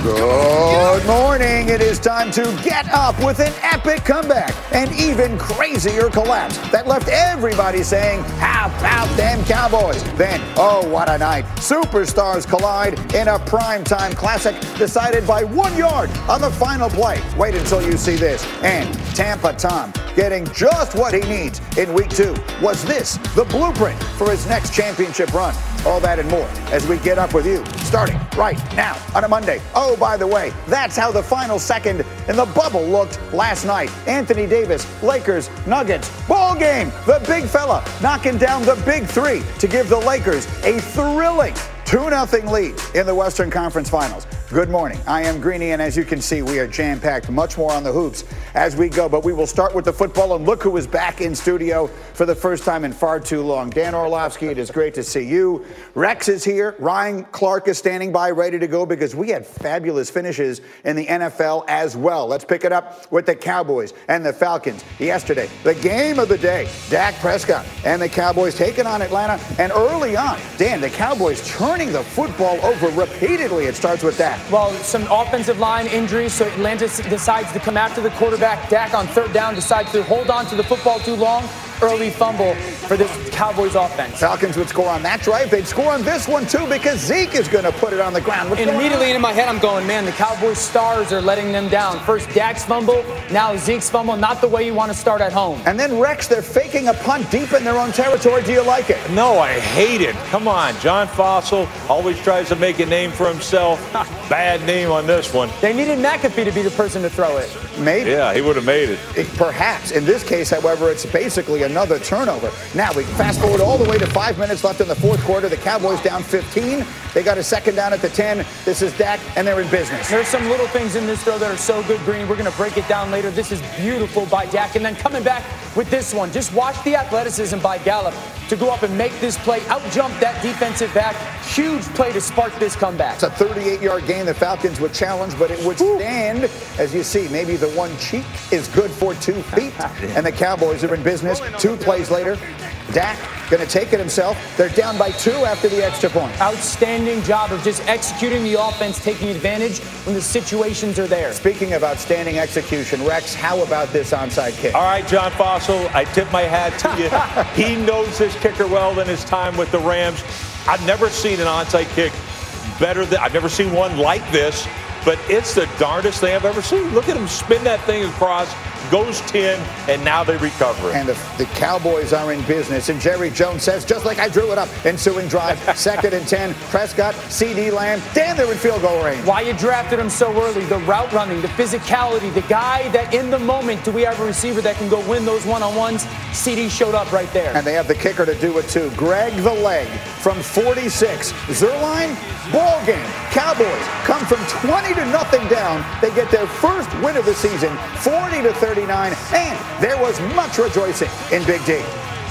Good morning. It is time to get up with an epic comeback. An even crazier collapse that left everybody saying, how about them Cowboys? Then, oh, what a night. Superstars collide in a primetime classic decided by 1 yard on the final play. Wait until you see this. And Tampa Tom getting just what he needs in week 2. Was this the blueprint for his next championship run? All that and more as we get up with you, starting right now on a Monday. Oh, by the way, that's how the final second in the bubble looked last night. Anthony Davis, Lakers, Nuggets, ball game. The big fella knocking down the big three to give the Lakers a thrilling 2-0 lead in the Western Conference Finals. Good morning. I am Greeny, and as you can see, we are jam-packed. Much more on the hoops as we go, but we will start with the football, and look who is back in studio for the first time in far too long. Dan Orlovsky, it is great to see you. Rex is here. Ryan Clark is standing by, ready to go, because we had fabulous finishes in the NFL as well. Let's pick it up with the Cowboys and the Falcons. Yesterday, the game of the day, Dak Prescott and the Cowboys taking on Atlanta, and early on, Dan, the Cowboys turning the football over repeatedly. It starts with that. Well, some offensive line injuries, so Atlanta decides to come after the quarterback. Dak on third down decides to hold on to the football too long. Early fumble for this Cowboys offense. Falcons would score on that drive. They'd score on this one, too, because Zeke is going to put it on the ground. And immediately in my head, I'm going, man, the Cowboys stars are letting them down. First Dak's fumble, now Zeke's fumble. Not the way you want to start at home. And then, Rex, they're faking a punt deep in their own territory. Do you like it? No, I hate it. Come on, John Fossil always tries to make a name for himself. Bad name on this one. They needed McAfee to be the person to throw it. Maybe. Yeah, he would have made it. Perhaps. In this case, however, it's basically another turnover. Now we fast forward all the way to 5 minutes left in the fourth quarter. The Cowboys down 15. They got a second down at the 10. This is Dak, and they're in business. There's some little things in this throw that are so good, Green. We're going to break it down later. This is beautiful by Dak. And then coming back with this one, just watch the athleticism by Gallup to go up and make this play, out-jump that defensive back. Huge play to spark this comeback. It's a 38-yard gain. The Falcons would challenge, but it would stand. As you see, maybe the one cheek is good for 2 feet. And the Cowboys are in business. 2 plays later, Dak going to take it himself. They're down by 2 after the extra point. Outstanding job of just executing the offense, taking advantage when the situations are there. Speaking of outstanding execution, Rex, how about this onside kick? All right, John Fossil, I tip my hat to you. He knows this kicker well than his time with the Rams. I've never seen an onside kick better than, I've never seen one like this, but it's the darndest thing I've ever seen. Look at him spin that thing across, goes 10, and now they recover it. And the Cowboys are in business. And Jerry Jones says, just like I drew it up, ensuing drive, 2nd and 10, Prescott, CD Lamb, Dan, they're in field goal range. Why you drafted him so early, the route running, the physicality, the guy that in the moment, do we have a receiver that can go win those one-on-ones? CD showed up right there. And they have the kicker to do it too. Greg the Leg from 46. Zerline, ball game. Cowboys come from 20-0 down. They get their first win of the season, 40-39. And there was much rejoicing in Big D.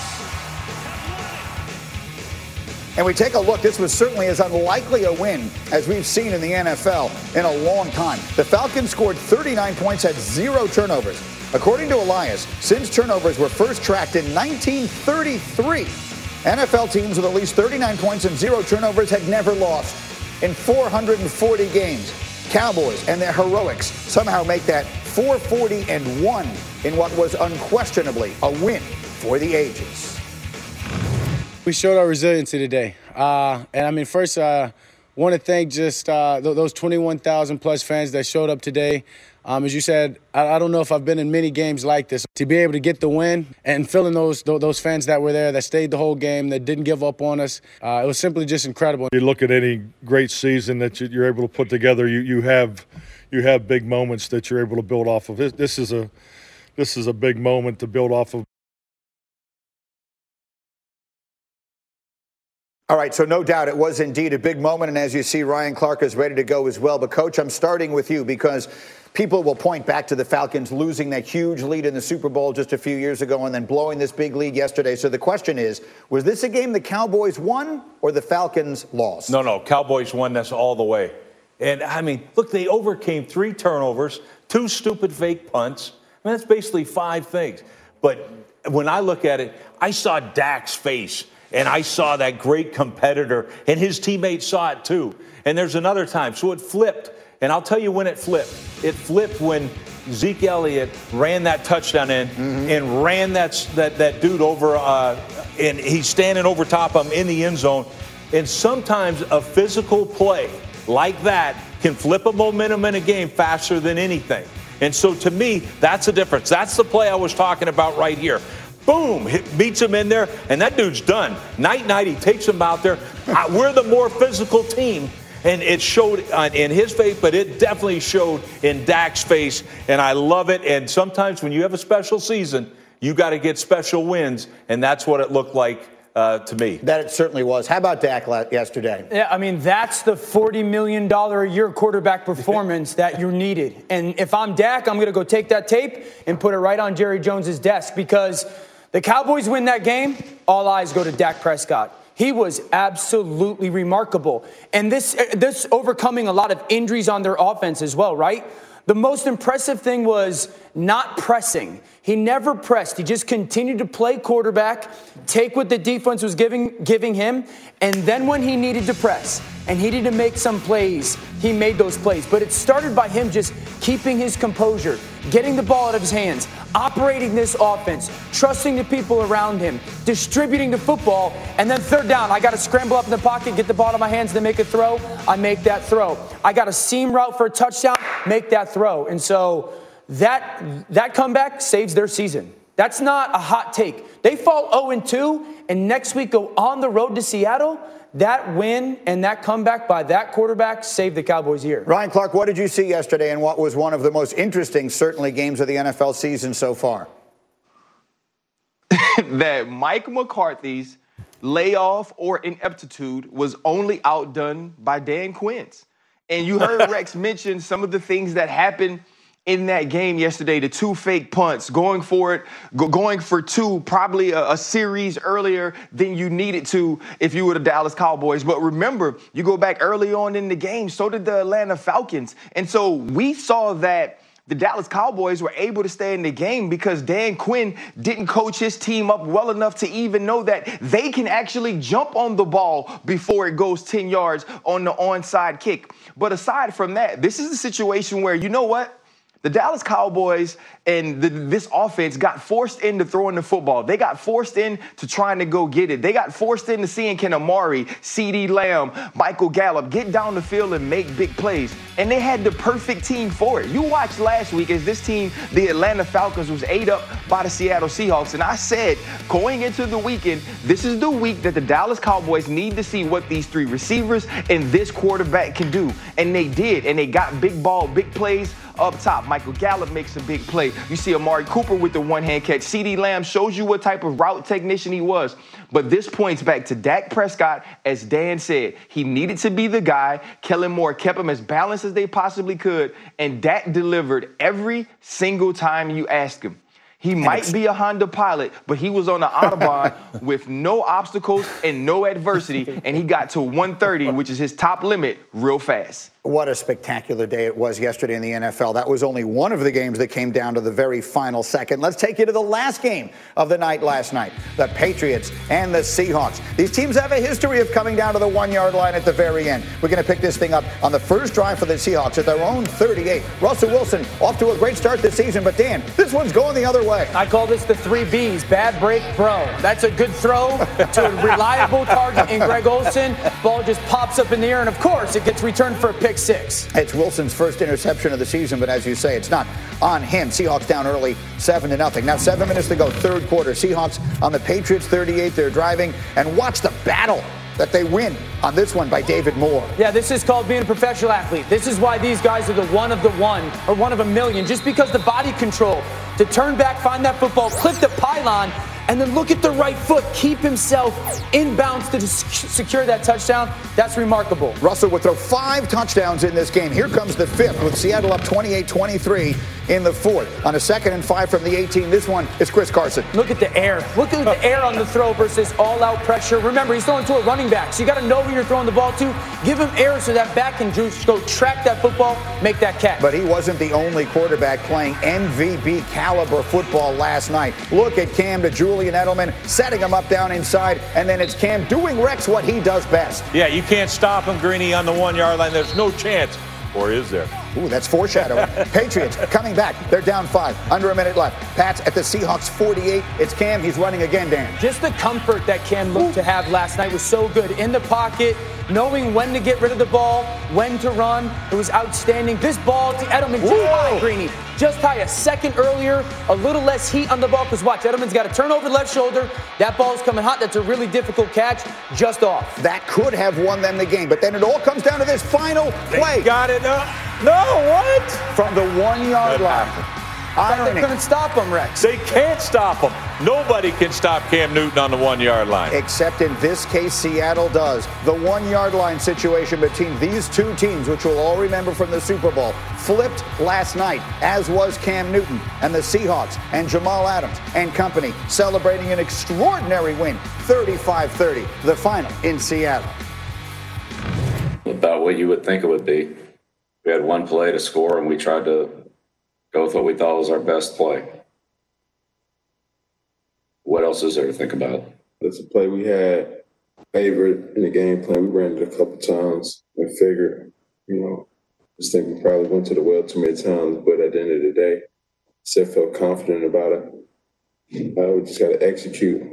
And we take a look. This was certainly as unlikely a win as we've seen in the NFL in a long time. The Falcons scored 39 points, had 0 turnovers. According to Elias, since turnovers were first tracked in 1933, NFL teams with at least 39 points and 0 turnovers had never lost in 440 games. Cowboys and their heroics somehow make that 440-1 in what was unquestionably a win for the ages. We showed our resiliency today. And I mean, first, want to thank just those 21,000 plus fans that showed up today. As you said, I don't know if I've been in many games like this. To be able to get the win and feeling those fans that were there, that stayed the whole game, that didn't give up on us, it was simply just incredible. You look at any great season that you're able to put together, you have big moments that you're able to build off of. This is a big moment to build off of. All right, so no doubt it was indeed a big moment, and as you see, Ryan Clark is ready to go as well. But, Coach, I'm starting with you because people will point back to the Falcons losing that huge lead in the Super Bowl just a few years ago and then blowing this big lead yesterday. So the question is, was this a game the Cowboys won or the Falcons lost? No, Cowboys won this all the way. And, I mean, look, they overcame 3 turnovers, 2 stupid fake punts. I mean, that's basically 5 things. But when I look at it, I saw Dak's face. And I saw that great competitor, and his teammates saw it too. And there's another time. So it flipped. And I'll tell you when it flipped. It flipped when Zeke Elliott ran that touchdown in and ran that dude over, and he's standing over top of him in the end zone. And sometimes a physical play like that can flip a momentum in a game faster than anything. And so to me, that's the difference. That's the play I was talking about right here. Boom, beats him in there, and that dude's done. Night, he takes him out there. We're the more physical team. And it showed in his face, but it definitely showed in Dak's face, and I love it. And sometimes when you have a special season, you got to get special wins, and that's what it looked like to me. That it certainly was. How about Dak yesterday? Yeah, I mean, that's the $40 million a year quarterback performance that you needed. And if I'm Dak, I'm going to go take that tape and put it right on Jerry Jones's desk, because the Cowboys win that game, all eyes go to Dak Prescott. He was absolutely remarkable. And this overcoming a lot of injuries on their offense as well, right? The most impressive thing was not pressing. He never pressed. He just continued to play quarterback, take what the defense was giving him, and then when he needed to press and he needed to make some plays, he made those plays. But it started by him just keeping his composure, getting the ball out of his hands, operating this offense, trusting the people around him, distributing the football, and then third down, I got to scramble up in the pocket, get the ball out of my hands to make a throw. I make that throw. I got a seam route for a touchdown, make that throw. And so that comeback saves their season. That's not a hot take. They fall 0-2, and next week go on the road to Seattle. That win and that comeback by that quarterback saved the Cowboys year. Ryan Clark, what did you see yesterday in what was one of the most interesting, certainly, games of the NFL season so far? That Mike McCarthy's layoff or ineptitude was only outdone by Dan Quinn's. And you heard Rex mention some of the things that happened in that game yesterday, the 2 fake punts, going for 2, probably a series earlier than you needed to if you were the Dallas Cowboys. But remember, you go back early on in the game, so did the Atlanta Falcons. And so we saw that the Dallas Cowboys were able to stay in the game because Dan Quinn didn't coach his team up well enough to even know that they can actually jump on the ball before it goes 10 yards on the onside kick. But aside from that, this is a situation where, you know what? The Dallas Cowboys and this offense got forced into throwing the football. They got forced into trying to go get it. They got forced into seeing Ken Amari, CeeDee Lamb, Michael Gallup get down the field and make big plays. And they had the perfect team for it. You watched last week as this team, the Atlanta Falcons, was ate up by the Seattle Seahawks. And I said, going into the weekend, this is the week that the Dallas Cowboys need to see what these 3 receivers and this quarterback can do. And they did. And they got big ball, big plays up top. Michael Gallup makes a big play. You see Amari Cooper with the one-hand catch. CeeDee Lamb shows you what type of route technician he was. But this points back to Dak Prescott. As Dan said, he needed to be the guy. Kellen Moore kept him as balanced as they possibly could. And Dak delivered every single time you asked him. He might be a Honda pilot, but he was on the Autobahn with no obstacles and no adversity, and he got to 130, which is his top limit, real fast. What a spectacular day it was yesterday in the NFL. That was only one of the games that came down to the very final second. Let's take you to the last game of the night last night, the Patriots and the Seahawks. These teams have a history of coming down to the 1-yard line at the very end. We're going to pick this thing up on the first drive for the Seahawks at their own 38. Russell Wilson off to a great start this season, but Dan, this one's going the other way. I call this the 3 Bs, bad break, bro. That's a good throw to a reliable target in Greg Olsen. Ball just pops up in the air, and of course, it gets returned for a pick 6. It's Wilson's first interception of the season, but as you say, it's not on him. Seahawks down early, 7-0. Now 7 minutes to go, third quarter. Seahawks on the Patriots 38. They're driving, and watch the battle that they win on this one by David Moore. Yeah, this is called being a professional athlete. This is why these guys are the one of the one, or one of a million, just because the body control to turn back, find that football, clip the pylon, and then look at the right foot, keep himself in bounds to secure that touchdown. That's remarkable. Russell would throw 5 touchdowns in this game. Here comes the 5th with Seattle up 28-23 in the 4th. On a 2nd and 5 from the 18, this one is Chris Carson. Look at the air. Look at the air on the throw versus all-out pressure. Remember, he's throwing to a running back, so you got to know who you're throwing the ball to. Give him air so that back can just go track that football, make that catch. But he wasn't the only quarterback playing MVP caliber football last night. Look at Cam to Julian Edelman, setting him up down inside, and then it's Cam doing Rex what he does best. Yeah, you can't stop him, Greeny, on the 1-yard line. There's no chance. Or is there? Ooh, that's foreshadowing. Patriots coming back. They're down 5. Under a minute left. Pats at the Seahawks 48. It's Cam. He's running again, Dan. Just the comfort that Cam looked to have last night was so good. In the pocket, knowing when to get rid of the ball, when to run. It was outstanding. This ball to Edelman, just high, Greeny. Just high a second earlier. A little less heat on the ball because, watch, Edelman's got to turn over the left shoulder. That ball's coming hot. That's a really difficult catch. Just off. That could have won them the game, but then it all comes down to this final play. They got it. No, what? From the 1-yard line. They couldn't stop him, Rex. They can't stop him. Nobody can stop Cam Newton on the 1-yard line. Except in this case, Seattle does. The 1-yard line situation between these two teams, which we'll all remember from the Super Bowl, flipped last night, as was Cam Newton and the Seahawks and Jamal Adams and company celebrating an extraordinary win, 35-30, the final in Seattle. About what you would think it would be. We had one play to score, and we tried to go with what we thought was our best play. What else is there to think about? It's a play we had favored in the game plan. We ran it a couple times and figured, just think we probably went to the well too many times. But at the end of the day, still felt confident about it. We just got to execute.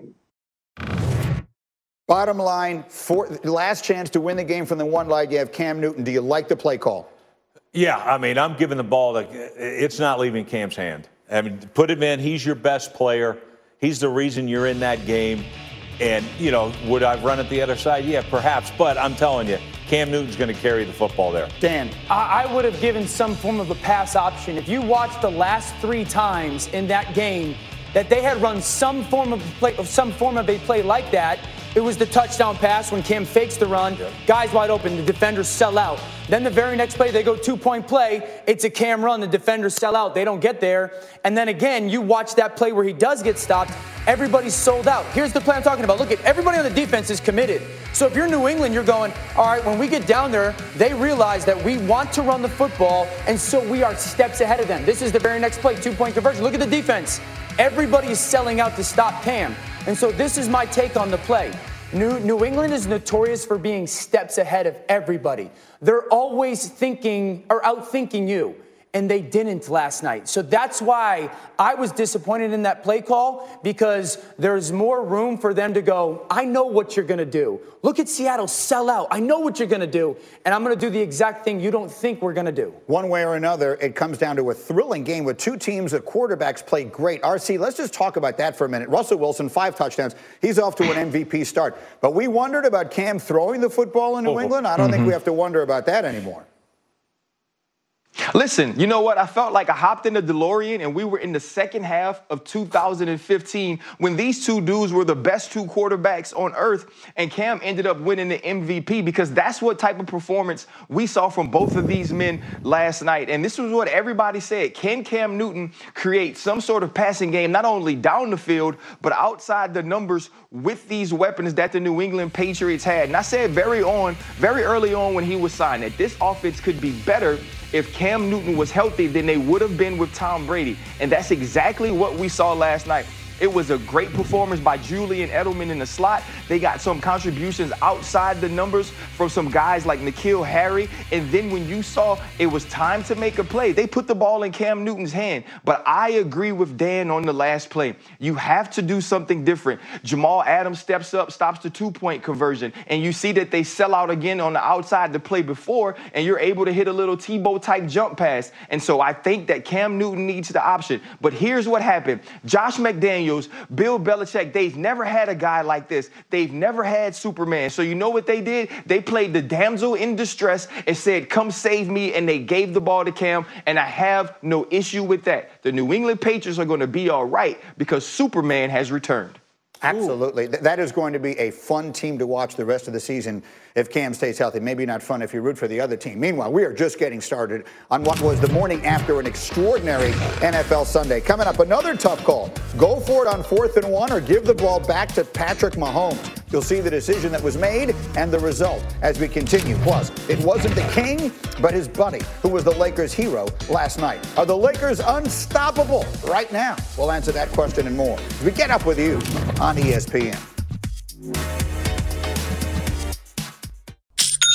Bottom line, last chance to win the game from the one line. You have Cam Newton. Do you like the play call? Yeah, I mean, I'm giving the ball it's not leaving Cam's hand. I mean, put him in. He's your best player. He's the reason you're in that game. And, would I run it the other side? Yeah, perhaps. But I'm telling you, Cam Newton's going to carry the football there. Dan. I would have given some form of a pass option. If you watch the last 3 times in that game that they had run some form of a play like that, it was the touchdown pass when Cam fakes the run. Yep. Guys wide open. The defenders sell out. Then the very next play, they go 2-point play. It's a Cam run. The defenders sell out. They don't get there. And then again, you watch that play where he does get stopped. Everybody's sold out. Here's the play I'm talking about. Look at everybody on the defense is committed. So if you're New England, you're going, all right, when we get down there, they realize that we want to run the football, and so we are steps ahead of them. This is the very next play, 2-point conversion. Look at the defense. Everybody is selling out to stop Cam. And so this is my take on the play. New England is notorious for being steps ahead of everybody. They're always thinking or outthinking you, and they didn't last night. So that's why I was disappointed in that play call, because there's more room for them to go, I know what you're going to do. Look at Seattle sell out. I know what you're going to do, and I'm going to do the exact thing you don't think we're going to do. One way or another, it comes down to a thrilling game with two teams that quarterbacks play great. RC, let's just talk about that for a minute. Russell Wilson, 5 touchdowns. He's off to an MVP start. But we wondered about Cam throwing the football in New England. I don't think we have to wonder about that anymore. Listen, you know what? I felt like I hopped in the DeLorean and we were in the second half of 2015 when these two dudes were the best 2 quarterbacks on earth, and Cam ended up winning the MVP, because that's what type of performance we saw from both of these men last night. And this was what everybody said. Can Cam Newton create some sort of passing game, not only down the field, but outside the numbers with these weapons that the New England Patriots had? And I said very early on when he was signed that this offense could be better if Cam Newton was healthy than they would have been with Tom Brady. And that's exactly what we saw last night. It was a great performance by Julian Edelman in the slot. They got some contributions outside the numbers from some guys like N'Keal Harry. And then when you saw it was time to make a play, they put the ball in Cam Newton's hand. But I agree with Dan on the last play. You have to do something different. Jamal Adams steps up, stops the 2-point conversion. And you see that they sell out again on the outside the play before, and you're able to hit a little Tebow-type jump pass. And so I think that Cam Newton needs the option. But here's what happened. Josh McDaniels, Bill Belichick, they've never had a guy like this. They've never had Superman. So you know what they did? They played the damsel in distress and said, come save me, and they gave the ball to Cam, and I have no issue with that. The New England Patriots are going to be all right because Superman has returned. Absolutely. That is going to be a fun team to watch the rest of the season if Cam stays healthy. Maybe not fun if you root for the other team. Meanwhile, we are just getting started on what was the morning after an extraordinary NFL Sunday. Coming up, another tough call. Go for it on 4th and 1 or give the ball back to Patrick Mahomes. You'll see the decision that was made and the result as we continue. Plus, it wasn't the king, but his buddy, who was the Lakers' hero last night. Are the Lakers unstoppable right now? We'll answer that question and more as we get up with you on ESPN.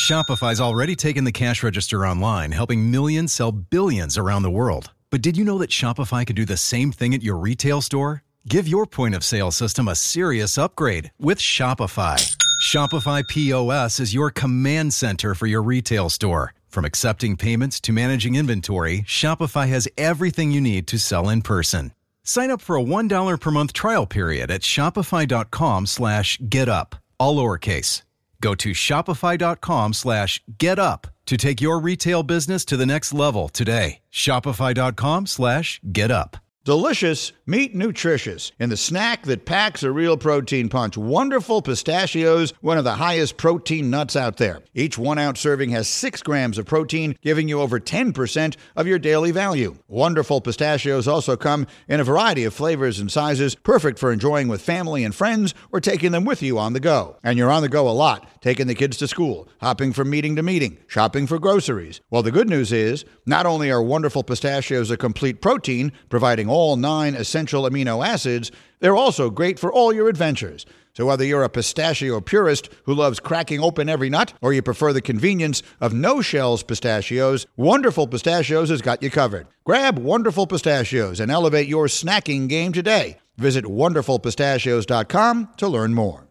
Shopify's already taken the cash register online, helping millions sell billions around the world. But did you know that Shopify could do the same thing at your retail store? Give your point of sale system a serious upgrade with Shopify. Shopify POS is your command center for your retail store. From accepting payments to managing inventory, Shopify has everything you need to sell in person. Sign up for a $1 per month trial period at shopify.com/getup, all lowercase. Go to shopify.com/getup to take your retail business to the next level today. Shopify.com/getup. Delicious, meet nutritious, in the snack that packs a real protein punch. Wonderful Pistachios, one of the highest protein nuts out there. Each 1-ounce serving has 6 grams of protein, giving you over 10% of your daily value. Wonderful Pistachios also come in a variety of flavors and sizes, perfect for enjoying with family and friends or taking them with you on the go. And you're on the go a lot, taking the kids to school, hopping from meeting to meeting, shopping for groceries. Well, the good news is, not only are Wonderful Pistachios a complete protein, providing all 9 essential amino acids, they're also great for all your adventures. So whether you're a pistachio purist who loves cracking open every nut, or you prefer the convenience of no-shells pistachios, Wonderful Pistachios has got you covered. Grab Wonderful Pistachios and elevate your snacking game today. Visit wonderfulpistachios.com to learn more.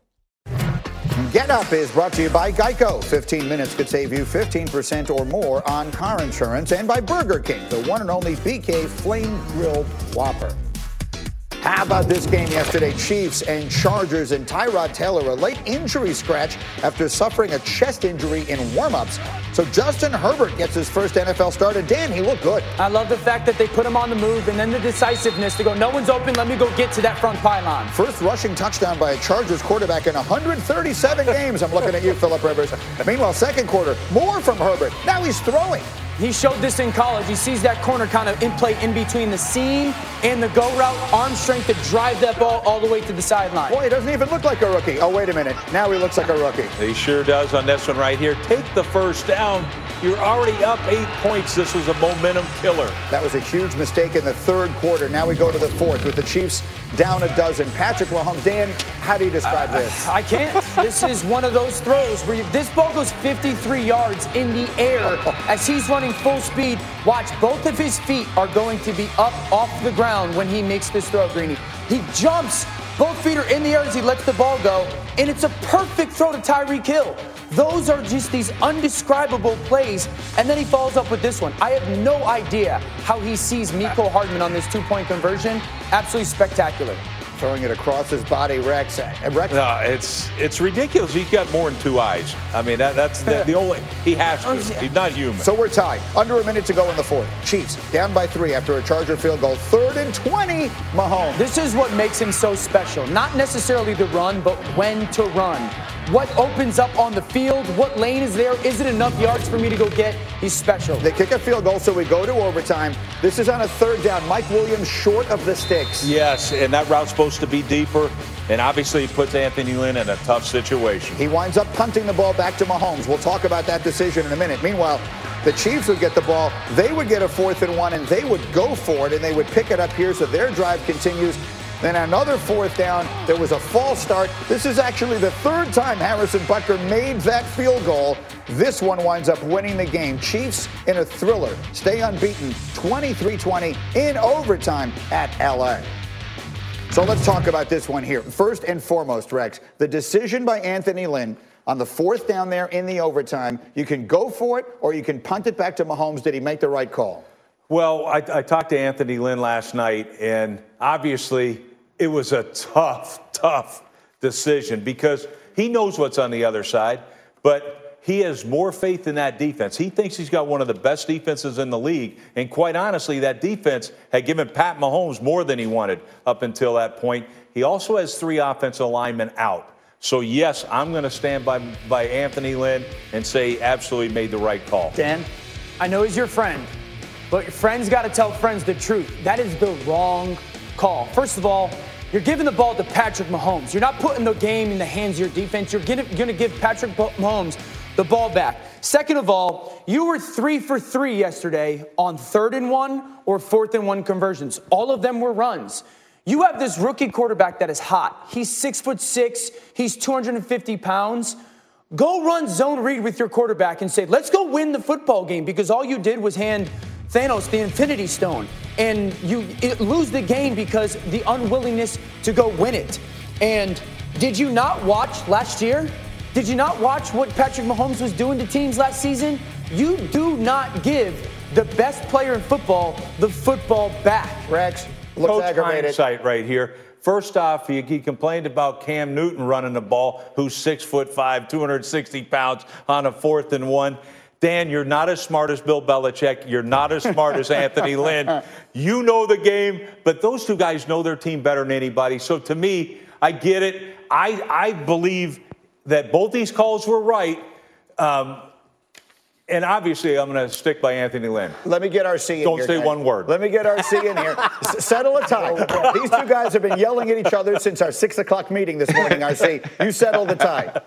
Get Up is brought to you by Geico. 15 minutes could save you 15% or more on car insurance. And by Burger King, the one and only BK Flame Grilled Whopper. How about this game yesterday? Chiefs and Chargers, and Tyrod Taylor, a late injury scratch after suffering a chest injury in warm-ups. So Justin Herbert gets his first NFL start. And Dan, he looked good. I love the fact that they put him on the move and then the decisiveness to go, no one's open, let me go get to that front pylon. First rushing touchdown by a Chargers quarterback in 137 games. I'm looking at you, Philip Rivers. Meanwhile, second quarter, more from Herbert. Now he's throwing. He showed this in college. He sees that corner kind of in play in between the seam and the go route, arm strength to drive that ball all the way to the sideline. Boy, he doesn't even look like a rookie. Oh, wait a minute. Now he looks like a rookie. He sure does on this one right here. Take the first down. You're already up 8 points. This was a momentum killer. That was a huge mistake in the third quarter. Now we go to the fourth with the Chiefs down a dozen. Patrick Mahomes, Dan, how do you describe this? I can't. This is one of those throws where this ball goes 53 yards in the air as he's running full speed. Watch, both of his feet are going to be up off the ground when he makes this throw, Greeny. He jumps, both feet are in the air as he lets the ball go, and it's a perfect throw to Tyreek Hill. Those are just these undescribable plays, and then he follows up with this one. I have no idea how he sees Mecole Hardman on this 2-point conversion. Absolutely spectacular. Throwing it across his body, Rex. No, it's ridiculous. He's got more than 2 eyes. I mean, that's the only. He has to. He's not human. So we're tied. Under a minute to go in the fourth. Chiefs down by 3 after a Charger field goal. 3rd and 20. Mahomes. This is what makes him so special. Not necessarily the run, but when to run. What opens up on the field? What lane is there? Is it enough yards for me to go get? He's special. They kick a field goal, so we go to overtime. This is on a 3rd down. Mike Williams short of the sticks. Yes, and that route's supposed to be deeper. And obviously he puts Anthony Lynn in a tough situation. He winds up punting the ball back to Mahomes. We'll talk about that decision in a minute. Meanwhile, the Chiefs would get the ball. They would get a 4th and 1, and they would go for it, and they would pick it up here, so their drive continues. Then another 4th down. There was a false start. This is actually the 3rd time Harrison Butker made that field goal. This one winds up winning the game. Chiefs in a thriller. Stay unbeaten 23-20 in overtime at LA. So let's talk about this one here. First and foremost, Rex, the decision by Anthony Lynn on the 4th down there in the overtime. You can go for it or you can punt it back to Mahomes. Did he make the right call? Well, I talked to Anthony Lynn last night, and obviously it was a tough decision because he knows what's on the other side, but he has more faith in that defense. He thinks he's got one of the best defenses in the league, and quite honestly, that defense had given Pat Mahomes more than he wanted up until that point. He also has 3 offensive linemen out. So, yes, I'm going to stand by Anthony Lynn and say he absolutely made the right call. Dan, I know he's your friend, but your friends got to tell friends the truth. That is the wrong call. First of all, you're giving the ball to Patrick Mahomes. You're not putting the game in the hands of your defense. You're going to give Patrick Mahomes the ball back. Second of all, you were 3 for 3 yesterday on 3rd and 1 or 4th and 1 conversions. All of them were runs. You have this rookie quarterback that is hot. He's 6'6". He's 250 pounds. Go run zone read with your quarterback and say, let's go win the football game, because all you did was hand Thanos the Infinity Stone, and you lose the game because the unwillingness to go win it. And did you not watch last year? Did you not watch what Patrick Mahomes was doing to teams last season? You do not give the best player in football the football back. Rex, looks Coach aggravated. Hindsight right here. First off, he complained about Cam Newton running the ball, who's 6'5", 260 pounds on a 4th and 1. Dan, you're not as smart as Bill Belichick. You're not as smart as Anthony Lynn. You know the game, but those two guys know their team better than anybody. So to me, I get it. I believe that both these calls were right. And obviously, I'm going to stick by Anthony Lynn. Let me get RC in here. Don't say one word. Let me get RC in here. Settle a tie. These two guys have been yelling at each other since our 6 o'clock meeting this morning, RC. You settle the tie.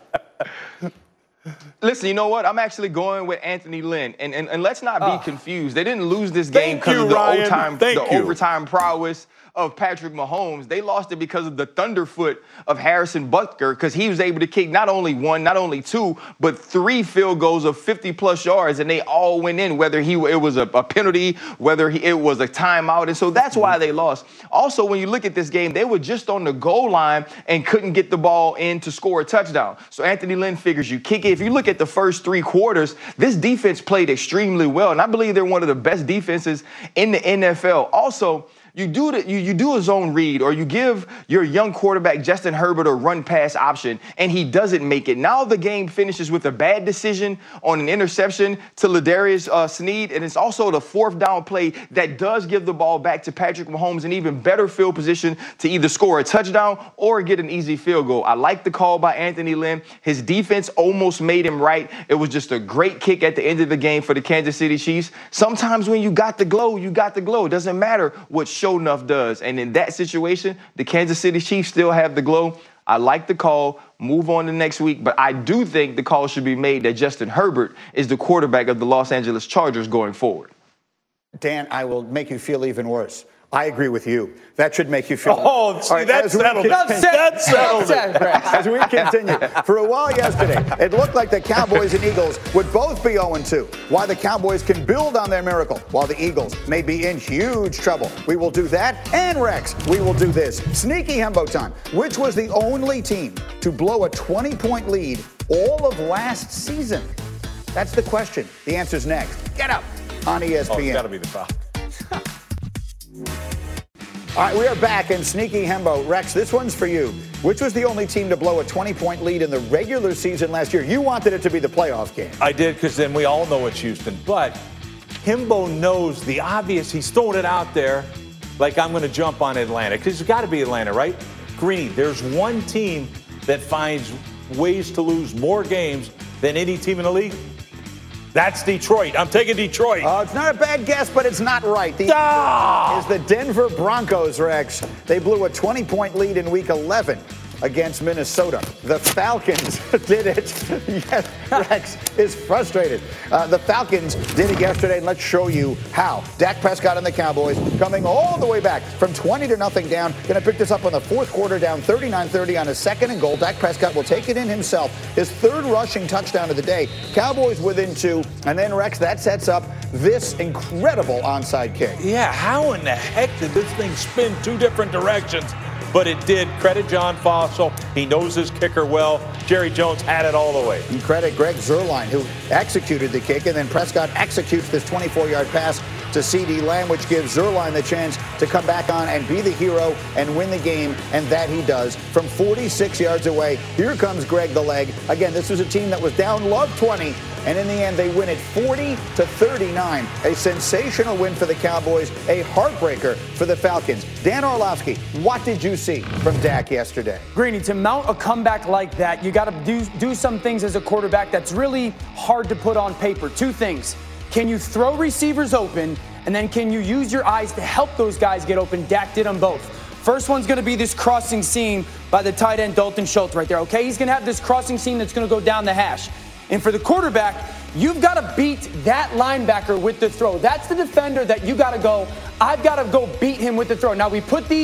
Listen, you know what? I'm actually going with Anthony Lynn. And let's not be confused. They didn't lose this game because of the overtime prowess of Patrick Mahomes. They lost it because of the thunderfoot of Harrison Butker, because he was able to kick not only one, not only two, but 3 field goals of 50-plus yards, and they all went in, whether it was a penalty, whether it was a timeout. And so that's why they lost. Also, when you look at this game, they were just on the goal line and couldn't get the ball in to score a touchdown. So Anthony Lynn figures you kick it. If you look at the first 3 quarters, this defense played extremely well, and I believe they're one of the best defenses in the NFL. Also, you do a zone read, or you give your young quarterback Justin Herbert a run pass option, and he doesn't make it. Now the game finishes with a bad decision on an interception to Ladarius Sneed, and it's also the 4th down play that does give the ball back to Patrick Mahomes in even better field position to either score a touchdown or get an easy field goal. I like the call by Anthony Lynn. His defense almost made him right. It was just a great kick at the end of the game for the Kansas City Chiefs. Sometimes when you got the glow, you got the glow. It doesn't matter what show enough does. And in that situation, the Kansas City Chiefs still have the glow. I like the call. Move on to next week. But I do think the call should be made that Justin Herbert is the quarterback of the Los Angeles Chargers going forward. Dan, I will make you feel even worse. I agree with you. That should make you feel. Oh, see, right, that's settled. That's settled. As we continue, for a while yesterday, it looked like the Cowboys and Eagles would both be 0-2. Why the Cowboys can build on their miracle, while the Eagles may be in huge trouble. We will do that, and Rex, we will do this. Sneaky Hembo time. Which was the only team to blow a 20-point lead all of last season? That's the question. The answer's next. Get up on ESPN. Oh, it's got to be the Falcons. All right, we are back in Sneaky Hembo. Rex, this one's for you. Which was the only team to blow a 20-point lead in the regular season last year? You wanted it to be the playoff game. I did, because then we all know it's Houston. But Hembo knows the obvious. He's throwing it out there like I'm going to jump on Atlanta, because it's got to be Atlanta, right? Green, there's one team that finds ways to lose more games than any team in the league. That's Detroit. I'm taking Detroit. It's not a bad guess, but it's not right. The answer is the Denver Broncos, Rex. They blew a 20-point lead in Week 11 against Minnesota. The Falcons did it. Yes, Rex is frustrated. The Falcons did it yesterday, and let's show you how. Dak Prescott and the Cowboys coming all the way back from 20-0 down. Going to pick this up on the 4th quarter, down 39-30 on a 2nd and goal. Dak Prescott will take it in himself. His 3rd rushing touchdown of the day. Cowboys within 2, and then Rex, that sets up this incredible onside kick. Yeah, how in the heck did this thing spin 2 different directions? But it did. Credit John Fossil. He knows his kicker well. Jerry Jones had it all the way. And credit Greg Zuerlein, who executed the kick, and then Prescott executes this 24-yard pass to CeeDee Lamb, which gives Zuerlein the chance to come back on and be the hero and win the game, and that he does. From 46 yards away, here comes Greg the leg. Again, this was a team that was down love 20, and in the end, they win it 40-39. A sensational win for the Cowboys, a heartbreaker for the Falcons. Dan Orlovsky, what did you see from Dak yesterday? Greeny, to mount a comeback like that, you got to do some things as a quarterback that's really hard to put on paper. 2 things. Can you throw receivers open, and then can you use your eyes to help those guys get open? Dak did them both. First one's going to be this crossing seam by the tight end Dalton Schultz right there, okay? He's going to have this crossing seam that's going to go down the hash. And for the quarterback, you've got to beat that linebacker with the throw. That's the defender that you got to go, I've got to go beat him with the throw. Now, we put these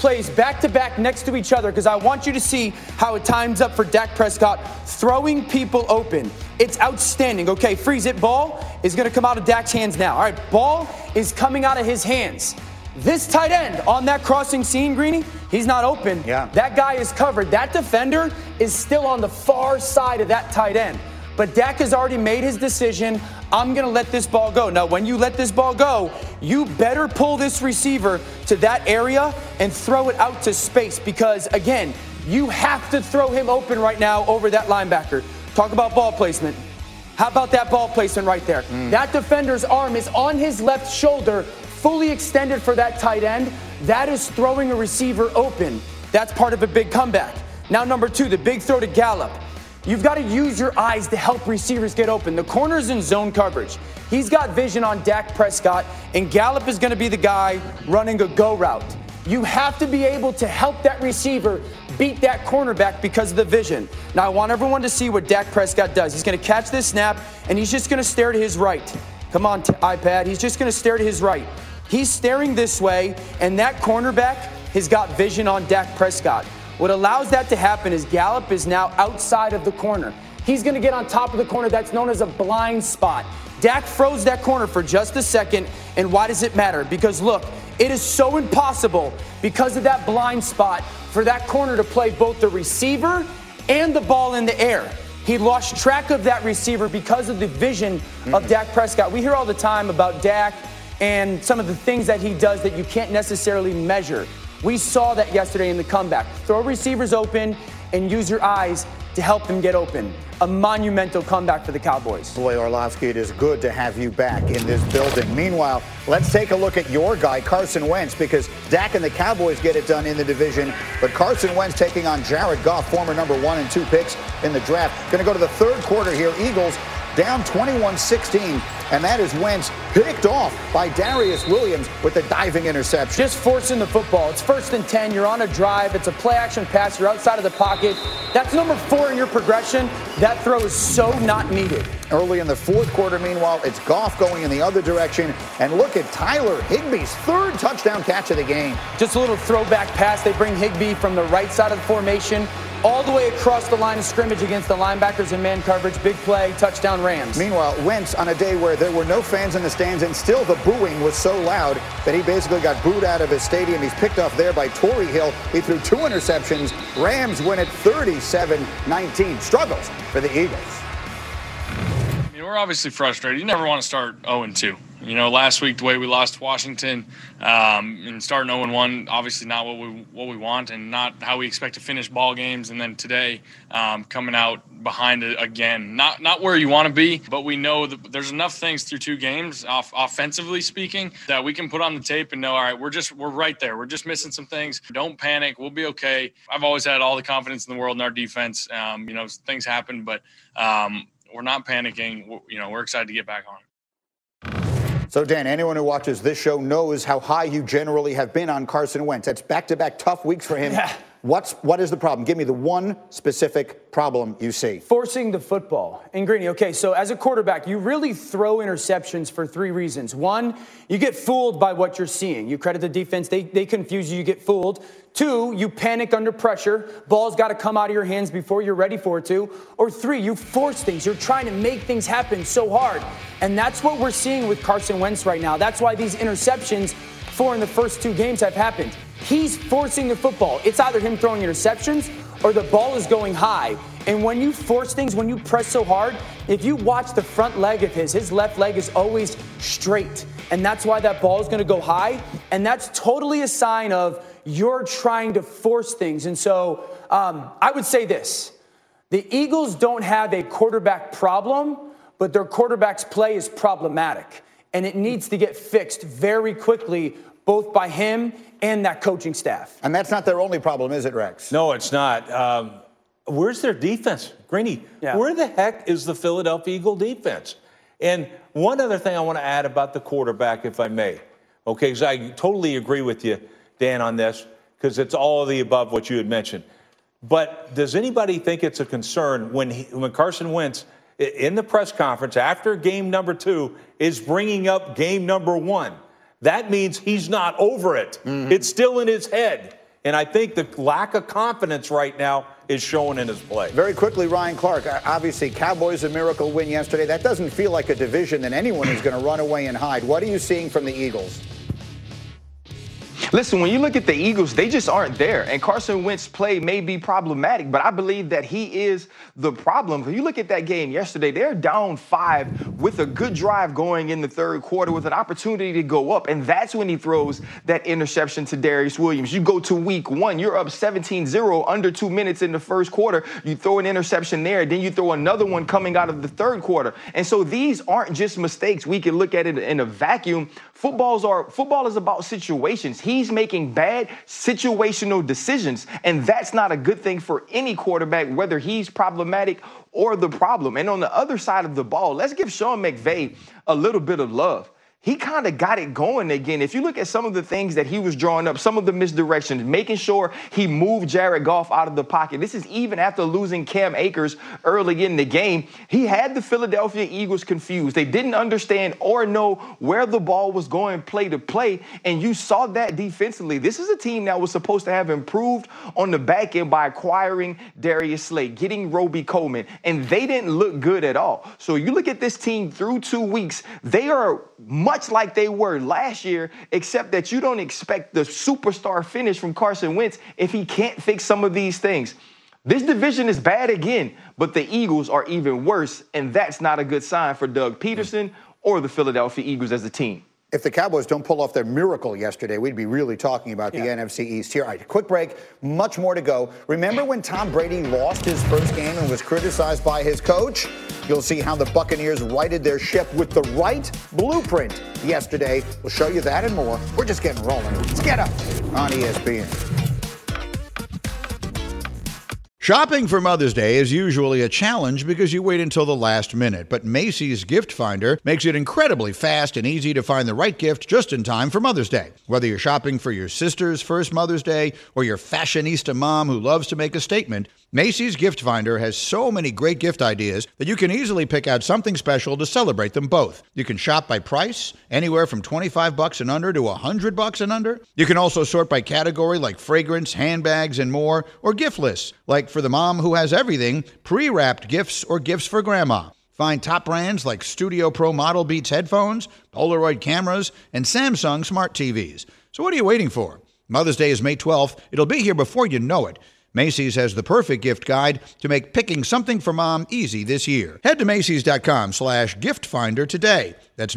plays back-to-back next to each other because I want you to see how it times up for Dak Prescott throwing people open. It's outstanding. Okay, freeze it. Ball is going to come out of Dak's hands now. All right, ball is coming out of his hands. This tight end on that crossing scene, Greeny, he's not open. Yeah. That guy is covered. That defender is still on the far side of that tight end. But Dak has already made his decision. I'm going to let this ball go. Now, when you let this ball go, you better pull this receiver to that area and throw it out to space because, again, you have to throw him open right now over that linebacker. Talk about ball placement. How about that ball placement right there? That defender's arm is on his left shoulder, fully extended for that tight end. That is throwing a receiver open. That's part of a big comeback. Now, number 2, the big throw to Gallup. You've got to use your eyes to help receivers get open. The corner's in zone coverage. He's got vision on Dak Prescott, and Gallup is going to be the guy running a go route. You have to be able to help that receiver beat that cornerback because of the vision. Now, I want everyone to see what Dak Prescott does. He's going to catch this snap, and he's just going to stare to his right. Come on, iPad. He's just going to stare to his right. He's staring this way, and that cornerback has got vision on Dak Prescott. What allows that to happen is Gallup is now outside of the corner. He's going to get on top of the corner. That's known as a blind spot. Dak froze that corner for just a second, and why does it matter? Because, look, it is so impossible because of that blind spot for that corner to play both the receiver and the ball in the air. He lost track of that receiver because of the vision of Dak Prescott. We hear all the time about Dak and some of the things that he does that you can't necessarily measure. We saw that yesterday in the comeback. Throw receivers open and use your eyes to help them get open. A monumental comeback for the Cowboys. Boy, Orlovsky, it is good to have you back in this building. Meanwhile, let's take a look at your guy, Carson Wentz, because Dak and the Cowboys get it done in the division. But Carson Wentz taking on Jared Goff, former number 1 and 2 picks in the draft. Going to go to the third quarter here. Eagles down 21-16, and that is Wentz picked off by Darius Williams with the diving interception. Just forcing the football. It's 1st and 10. You're on a drive. It's a play-action pass. You're outside of the pocket. That's number 4 in your progression. That throw is so not needed. Early in the fourth quarter, meanwhile, it's Goff going in the other direction. And look at Tyler Higbee's 3rd touchdown catch of the game. Just a little throwback pass. They bring Higbee from the right side of the formation all the way across the line of scrimmage against the linebackers in man coverage. Big play, touchdown Rams. Meanwhile, Wentz on a day where there were no fans in the stands and still the booing was so loud that he basically got booed out of his stadium. He's picked off there by Torrey Hill. He threw 2 interceptions. Rams win at 37-19. Struggles for the Eagles. I mean, we're obviously frustrated. You never want to start 0-2. You know, last week, the way we lost to Washington and starting 0-1, obviously not what we want and not how we expect to finish ball games. And then today, coming out behind it again, not where you want to be, but we know that there's enough things through 2 games, offensively speaking, that we can put on the tape and know, all right, we're right there. We're just missing some things. Don't panic. We'll be okay. I've always had all the confidence in the world in our defense. You know, things happen, but we're not panicking. You know, we're excited to get back on. So, Dan, anyone who watches this show knows how high you generally have been on Carson Wentz. That's back-to-back tough weeks for him. Yeah. What is the problem? Give me the one specific problem you see. Forcing the football. And Greeny, okay, so as a quarterback, you really throw interceptions for 3 reasons. 1, you get fooled by what you're seeing. You credit the defense, they confuse you, you get fooled. 2, you panic under pressure. Ball's got to come out of your hands before you're ready for it to. Or 3, you force things. You're trying to make things happen so hard. And that's what we're seeing with Carson Wentz right now. That's why these interceptions, 4 in the first 2 games, have happened. He's forcing the football. It's either him throwing interceptions or the ball is going high. And when you force things, when you press so hard, if you watch the front leg of his left leg is always straight. And that's why that ball is going to go high. And that's totally a sign of you're trying to force things. And so I would say this. The Eagles don't have a quarterback problem, but their quarterback's play is problematic. And it needs to get fixed very quickly, both by him and that coaching staff. And that's not their only problem, is it, Rex? No, it's not. Where's their defense? Greeny, Where the heck is the Philadelphia Eagle defense? And one other thing I want to add about the quarterback, if I may. Okay, because I totally agree with you, Dan, on this, because it's all of the above what you had mentioned. But does anybody think it's a concern when Carson Wentz, in the press conference after game number 2, is bringing up game number 1? That means he's not over it. Mm-hmm. It's still in his head. And I think the lack of confidence right now is showing in his play. Very quickly, Ryan Clark. Obviously, Cowboys a miracle win yesterday. That doesn't feel like a division that anyone is going to run away and hide. What are you seeing from the Eagles? Listen, when you look at the Eagles, they just aren't there. And Carson Wentz's play may be problematic, but I believe that he is the problem. When you look at that game yesterday, they're down 5 with a good drive going in the third quarter with an opportunity to go up. And that's when he throws that interception to Darius Williams. You go to week 1, you're up 17-0, under 2 minutes in the first quarter. You throw an interception there, then you throw another one coming out of the third quarter. And so these aren't just mistakes. We can look at it in a vacuum. Football is about situations. He's making bad situational decisions, and that's not a good thing for any quarterback, whether he's problematic or the problem. And on the other side of the ball, let's give Sean McVay a little bit of love. He kind of got it going again. If you look at some of the things that he was drawing up, some of the misdirections, making sure he moved Jared Goff out of the pocket. This is even after losing Cam Akers early in the game. He had the Philadelphia Eagles confused. They didn't understand or know where the ball was going play to play, and you saw that defensively. This is a team that was supposed to have improved on the back end by acquiring Darius Slay, getting Roby Coleman, and they didn't look good at all. So you look at this team through 2 weeks, they are much like they were last year, except that you don't expect the superstar finish from Carson Wentz if he can't fix some of these things. This division is bad again, but the Eagles are even worse, and that's not a good sign for Doug Peterson or the Philadelphia Eagles as a team. If the Cowboys don't pull off their miracle yesterday, we'd be really talking about the NFC East here. All right, quick break, much more to go. Remember when Tom Brady lost his first game and was criticized by his coach? You'll see how the Buccaneers righted their ship with the right blueprint yesterday. We'll show you that and more. We're just getting rolling. Let's get up on ESPN. Shopping for Mother's Day is usually a challenge because you wait until the last minute, but Macy's Gift Finder makes it incredibly fast and easy to find the right gift just in time for Mother's Day. Whether you're shopping for your sister's first Mother's Day or your fashionista mom who loves to make a statement, Macy's Gift Finder has so many great gift ideas that you can easily pick out something special to celebrate them both. You can shop by price, anywhere from $25 and under to $100 and under. You can also sort by category like fragrance, handbags, and more, or gift lists, like for the mom who has everything, pre-wrapped gifts or gifts for grandma. Find top brands like Studio Pro Model Beats headphones, Polaroid cameras, and Samsung smart TVs. So what are you waiting for? Mother's Day is May 12th. It'll be here before you know it. Macy's has the perfect gift guide to make picking something for mom easy this year. Head to Macys.com/giftfinder today. That's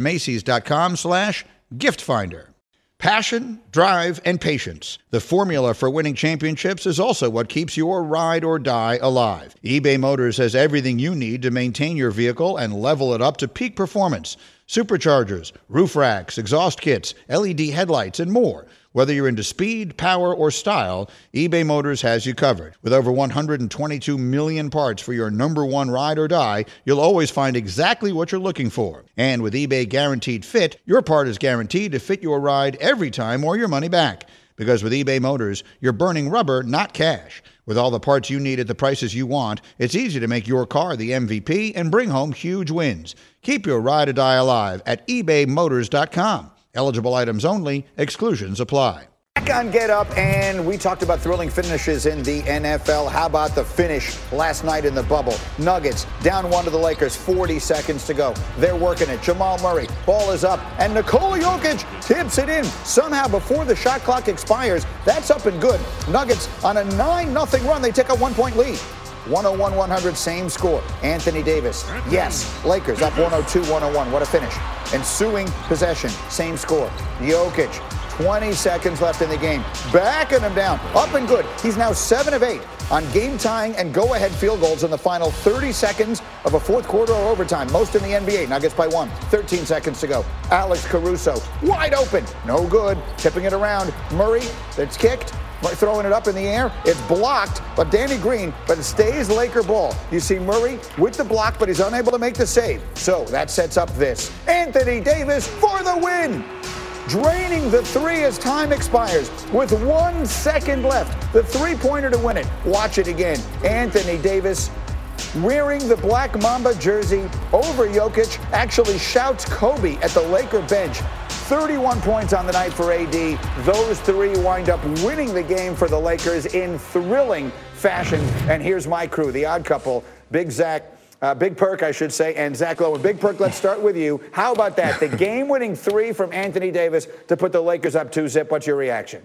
Macys.com/giftfinder. Passion, drive, and patience. The formula for winning championships is also what keeps your ride or die alive. eBay Motors has everything you need to maintain your vehicle and level it up to peak performance. Superchargers, roof racks, exhaust kits, LED headlights, and more. Whether you're into speed, power, or style, eBay Motors has you covered. With over 122 million parts for your number one ride or die, you'll always find exactly what you're looking for. And with eBay Guaranteed Fit, your part is guaranteed to fit your ride every time or your money back. Because with eBay Motors, you're burning rubber, not cash. With all the parts you need at the prices you want, it's easy to make your car the MVP and bring home huge wins. Keep your ride or die alive at ebaymotors.com. Eligible items only. Exclusions apply. Back on Get Up, and we talked about thrilling finishes in the NFL. How about the finish last night in the bubble? Nuggets down 1 to the Lakers, 40 seconds to go. They're working it. Jamal Murray, ball is up, and Nikola Jokic tips it in. Somehow, before the shot clock expires, that's up and good. Nuggets on a 9-0 run. They take a 1-point lead. 101-100, same score. Anthony Davis, yes. Lakers up 102-101. What a finish. Ensuing possession, same score. Jokic, 20 seconds left in the game. Backing him down, up and good. He's now 7 of 8 on game-tying and go-ahead field goals in the final 30 seconds of a fourth quarter or overtime. Most in the NBA. Nuggets by 1. 13 seconds to go. Alex Caruso, wide open. No good. Tipping it around. Murray, it's kicked. Throwing it up in the air. It's blocked by Danny Green, but it stays Laker ball. You see Murray with the block, but he's unable to make the save. So that sets up this. Anthony Davis for the win. Draining the three as time expires with 1 second left. The three-pointer to win it. Watch it again. Anthony Davis wearing the Black Mamba jersey over Jokic, actually shouts Kobe at the Laker bench. 31 points on the night for AD. Those three wind up winning the game for the Lakers in thrilling fashion. And here's my crew, the odd couple, Big Perk, I should say, and Zach Lowe. Big Perk, let's start with you. How about that? The game-winning three from Anthony Davis to put the Lakers up 2-zip. What's your reaction?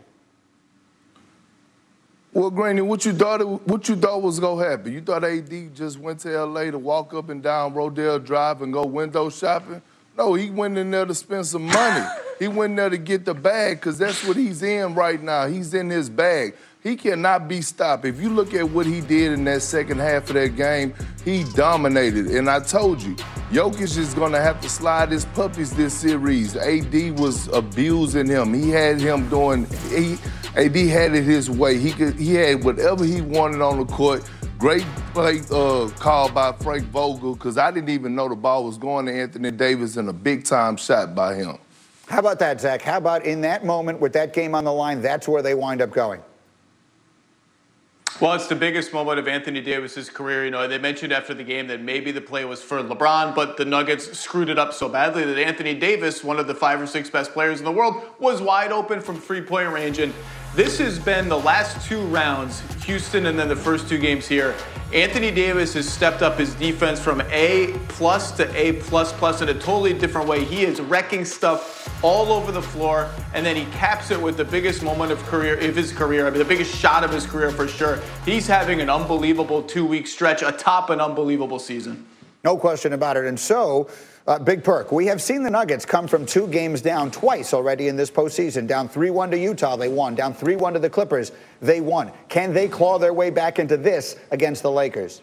Well, Granny, what you thought was gonna happen? You thought AD just went to LA to walk up and down Rodale Drive and go window shopping? No, he went in there to spend some money. He went in there to get the bag because that's what he's in right now. He's in his bag. He cannot be stopped. If you look at what he did in that second half of that game, he dominated. And I told you, Jokic is going to have to slide his puppies this series. AD was abusing him. He had him doing, AD had it his way. He had whatever he wanted on the court. Great play called by Frank Vogel because I didn't even know the ball was going to Anthony Davis and a big-time shot by him. How about that, Zach? How about in that moment with that game on the line, that's where they wind up going? Well, it's the biggest moment of Anthony Davis's career. You know, they mentioned after the game that maybe the play was for LeBron, but the Nuggets screwed it up so badly that Anthony Davis, one of the 5 or 6 best players in the world, was wide open from three-point range. And this has been the last 2 rounds, Houston and then the first 2 games here. Anthony Davis has stepped up his defense from A+ to A++ in a totally different way. He is wrecking stuff all over the floor, and then he caps it with the biggest moment of his career. I mean, the biggest shot of his career for sure. He's having an unbelievable 2-week stretch atop an unbelievable season. No question about it. And so, Big Perk, we have seen the Nuggets come from 2 games down twice already in this postseason. Down 3-1 to Utah, they won. Down 3-1 to the Clippers, they won. Can they claw their way back into this against the Lakers?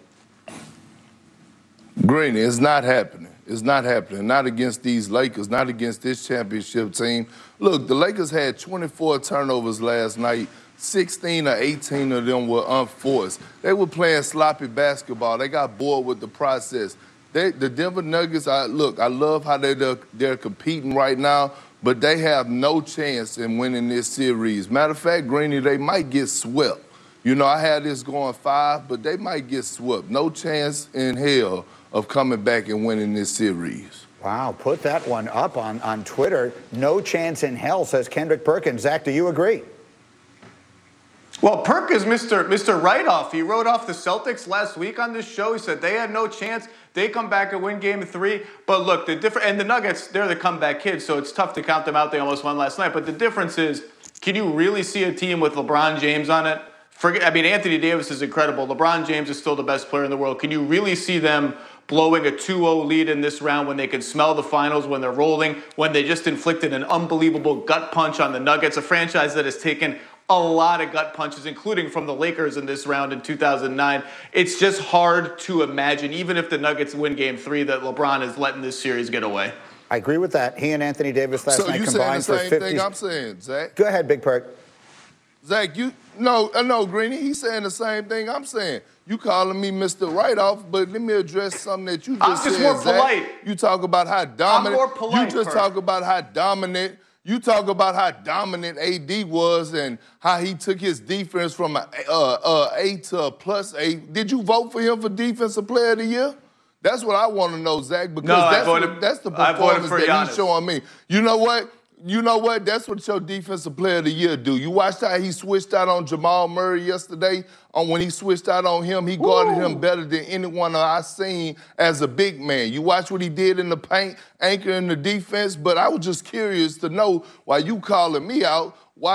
Greeny, it's not happening. It's not happening. Not against these Lakers, not against this championship team. Look, the Lakers had 24 turnovers last night. 16 or 18 of them were unforced. They were playing sloppy basketball. They got bored with the process. The Denver Nuggets, I love how they're competing right now, but they have no chance in winning this series. Matter of fact, Greeny, they might get swept. You know, I had this going 5, but they might get swept. No chance in hell of coming back and winning this series. Wow, put that one up on Twitter. No chance in hell, says Kendrick Perkins. Zach, do you agree? Well, Perk is Mr. Write-Off. He wrote off the Celtics last week on this show. He said they had no chance. They come back and win game 3. But look, and the Nuggets, they're the comeback kids, so it's tough to count them out. They almost won last night. But the difference is, can you really see a team with LeBron James on it? Anthony Davis is incredible. LeBron James is still the best player in the world. Can you really see them blowing a 2-0 lead in this round when they can smell the finals, when they're rolling, when they just inflicted an unbelievable gut punch on the Nuggets, a franchise that has taken a lot of gut punches, including from the Lakers in this round in 2009. It's just hard to imagine, even if the Nuggets win game 3, that LeBron is letting this series get away. I agree with that. He and Anthony Davis last night combined for 50. So you saying the same thing I'm saying, Zach? Go ahead, Big Perk. Zach, no, Greeny, he's saying the same thing I'm saying. You calling me Mr. Write-Off, but let me address something that you just said, I'm just more polite. Zach. You talk about how dominant. I'm more polite, You just talk about how dominant. You talk about how dominant AD was and how he took his defense from an A to a +8. Did you vote for him for Defensive Player of the Year? That's what I want to know, Zach, because that's the performance that he's showing me. You know what? That's what your Defensive Player of the Year do. You watched how he switched out on Jamal Murray yesterday. When he switched out on him, he guarded him better than anyone I've seen as a big man. You watch what he did in the paint, anchoring the defense. But I was just curious to know why you calling me out.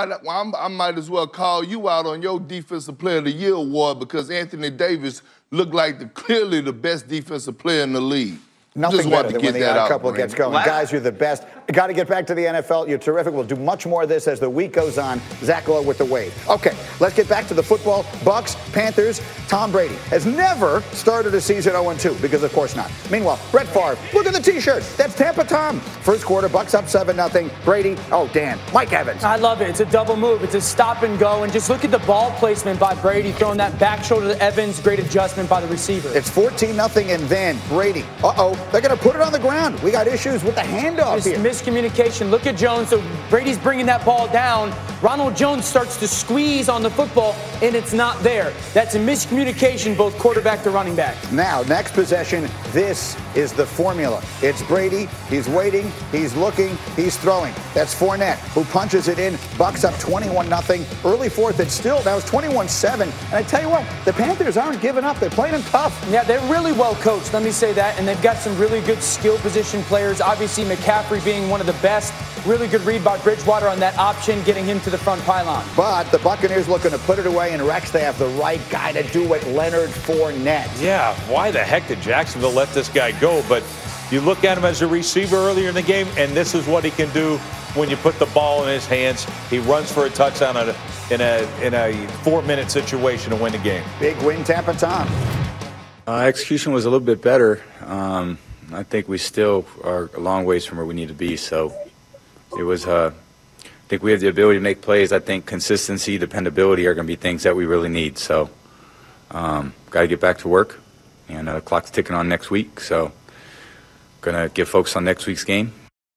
I might as well call you out on your Defensive Player of the Year award because Anthony Davis looked like clearly the best defensive player in the league. Nothing better than when the odd couple gets going. Guys, you're the best. Got to get back to the NFL. You're terrific. We'll do much more of this as the week goes on. Zach Lowe with the wave. Okay, let's get back to the football. Bucks, Panthers. Tom Brady has never started a season 0-2 because, of course, not. Meanwhile, Brett Favre, look at the T-shirt. That's Tampa Tom. First quarter, Bucks up 7-0. Brady, Dan, Mike Evans. I love it. It's a double move. It's a stop and go. And just look at the ball placement by Brady, throwing that back shoulder to Evans. Great adjustment by the receiver. It's 14-0, and then Brady. They're going to put it on the ground. We got issues with the handoff here. Miscommunication. Look at Jones. So Brady's bringing that ball down. Ronald Jones starts to squeeze on the football, and it's not there. That's a miscommunication, both quarterback to running back. Now, next possession, this is the formula. It's Brady. He's waiting. He's looking. He's throwing. That's Fournette, who punches it in. Bucks up 21-0. Early fourth, it's still, that was 21-7. And I tell you what, the Panthers aren't giving up. They're playing them tough. Yeah, they're really well coached, let me say that. And they've got some really good skill position players. Obviously, McCaffrey being one of the best. Really good read by Bridgewater on that option, getting him to the front pylon. But the Buccaneers looking to put it away, and Rex, they have the right guy to do it, Leonard Fournette. Yeah, why the heck did Jacksonville let this guy go? But you look at him as a receiver earlier in the game, and this is what he can do when you put the ball in his hands. He runs for a touchdown in a 4-minute situation to win the game. Big win, Tampa Tom. Execution was a little bit better. I think we still are a long ways from where we need to be. So it was, I think we have the ability to make plays. I think consistency, dependability are going to be things that we really need. So got to get back to work, and the clock's ticking on next week. So going to get focused on next week's game.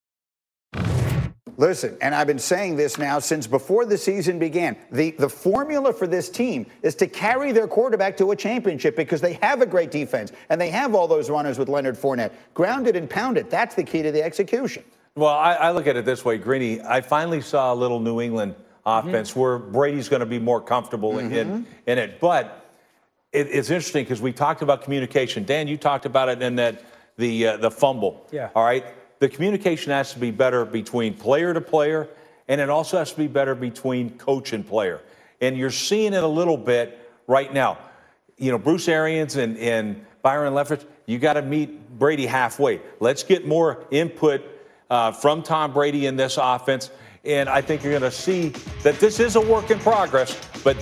Listen, and I've been saying this now since before the season began. The formula for this team is to carry their quarterback to a championship because they have a great defense and they have all those runners with Leonard Fournette. Grounded and pounded. That's the key to the execution. Well, I look at it this way, Greeny. I finally saw a little New England offense where Brady's going to be more comfortable in it. But it's interesting because we talked about communication. Dan, you talked about it in that the fumble. Yeah. All right. The communication has to be better between player to player, and it also has to be better between coach and player. And you're seeing it a little bit right now. You know, Bruce Arians and Byron Leftwich, you got to meet Brady halfway. Let's get more input from Tom Brady in this offense. And I think you're going to see that this is a work in progress. But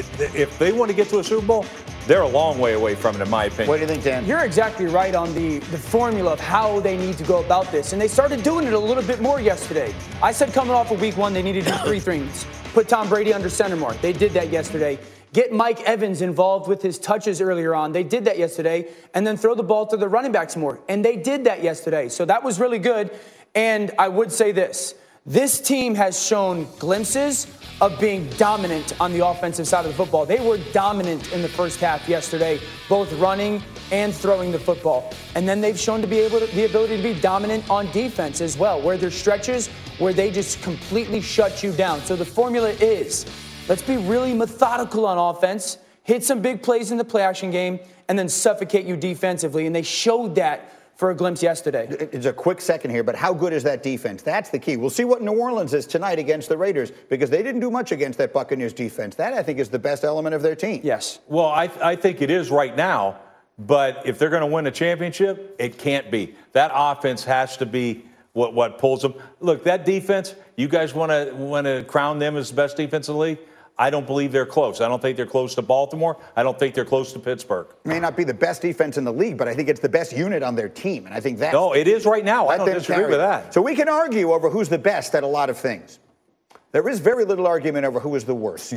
if they want to get to a Super Bowl, they're a long way away from it, in my opinion. What do you think, Dan? You're exactly right on the formula of how they need to go about this. And they started doing it a little bit more yesterday. I said coming off of week one, they needed to do 3 things. Put Tom Brady under center more. They did that yesterday. Get Mike Evans involved with his touches earlier on. They did that yesterday. And then throw the ball to the running backs more. And they did that yesterday. So that was really good. And I would say this. This team has shown glimpses of being dominant on the offensive side of the football. They were dominant in the first half yesterday, both running and throwing the football. And then they've shown the ability to be dominant on defense as well, where there's stretches where they just completely shut you down. So the formula is, let's be really methodical on offense, hit some big plays in the play action game, and then suffocate you defensively. And they showed that for a glimpse yesterday. It's a quick second here, but how good is that defense? That's the key. We'll see what New Orleans is tonight against the Raiders because they didn't do much against that Buccaneers defense. That, I think, is the best element of their team. Yes. Well, I think it is right now, but if they're going to win a championship, it can't be. That offense has to be what pulls them. Look, that defense, you guys want to crown them as the best defense in the league? I don't believe they're close. I don't think they're close to Baltimore. I don't think they're close to Pittsburgh. May not be the best defense in the league, but I think it's the best unit on their team. And I think that's... No, it is right now. I don't disagree with that. So we can argue over who's the best at a lot of things. There is very little argument over who is the worst.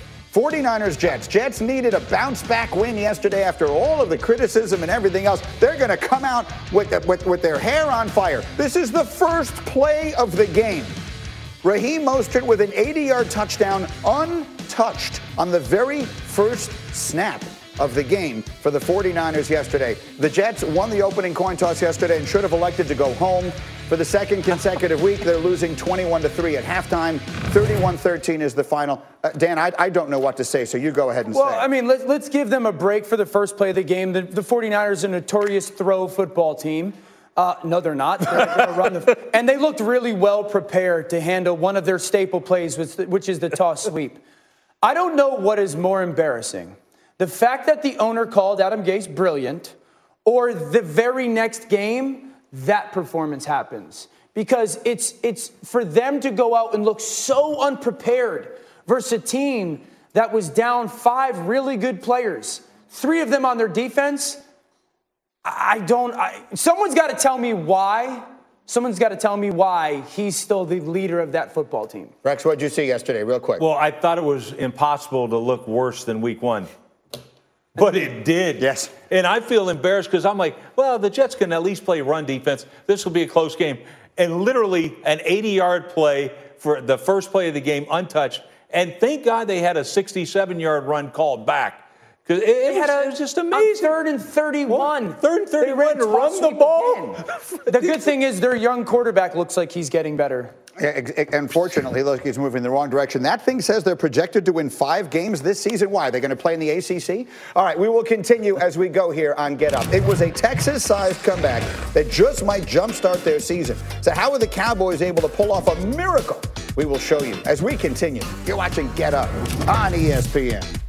49ers, Jets. Jets needed a bounce-back win yesterday after all of the criticism and everything else. They're going to come out with their hair on fire. This is the first play of the game. Raheem Mostert with an 80-yard touchdown untouched on the very first snap of the game for the 49ers yesterday. The Jets won the opening coin toss yesterday and should have elected to go home. For the second consecutive week, they're losing 21-3 at halftime. 31-13 is the final. Dan, I don't know what to say, so you go ahead and say. Well, I mean, let's give them a break for the first play of the game. The 49ers are a notorious throw football team. No, they're not. They're gonna run and they looked really well prepared to handle one of their staple plays, which is the toss sweep. I don't know what is more embarrassing. The fact that the owner called Adam Gase brilliant, or the very next game, that performance happens. Because it's for them to go out and look so unprepared versus a team that was down 5 really good players, 3 of them on their defense. Someone's got to tell me why. Someone's got to tell me why he's still the leader of that football team. Rex, what did you see yesterday, real quick? Well, I thought it was impossible to look worse than week 1. But it did. Yes. And I feel embarrassed because I'm like, well, the Jets can at least play run defense. This will be a close game. And literally an 80-yard play for the first play of the game untouched. And thank God they had a 67-yard run called back. Because it was just amazing. 3rd and 31. Well, 3rd and 31 to run the ball. The good thing is their young quarterback looks like he's getting better. Unfortunately, look, he's moving in the wrong direction. That thing says they're projected to win 5 games this season. Why? They're going to play in the ACC? All right, we will continue as we go here on Get Up. It was a Texas-sized comeback that just might jumpstart their season. So how are the Cowboys able to pull off a miracle? We will show you as we continue. You're watching Get Up on ESPN.